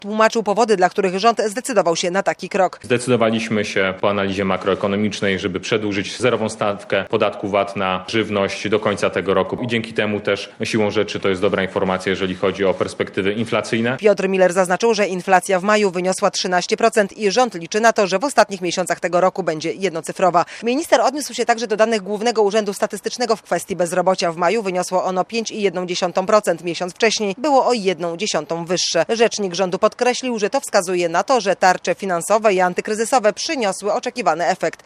tłumaczył powody, dla których rząd zdecydował się na taki krok. Zdecydowaliśmy się po analizie makroekonomicznej, żeby przedłużyć zerową stawkę podatku VAT na żywność do końca tego roku i dzięki temu też siłą rzeczy to jest dobra informacja, jeżeli chodzi o perspektywy inflacyjne. Piotr Miller zaznaczył, że inflacja w maju wyniosła 13% i rząd liczy na to, że w ostatnich miesiącach tego roku będzie jednocyfrowa. Minister odniósł się także do danych Głównego Urzędu Statystycznego w kwestii bezrobocia. W maju wyniosło ono 5,1%. Miesiąc wcześniej było o 0,1% wyższe. Rzecznik rządu podkreślił, że to wskazuje na to, że tarcze finansowe i antykryzysowe przyniosły oczekiwany efekt.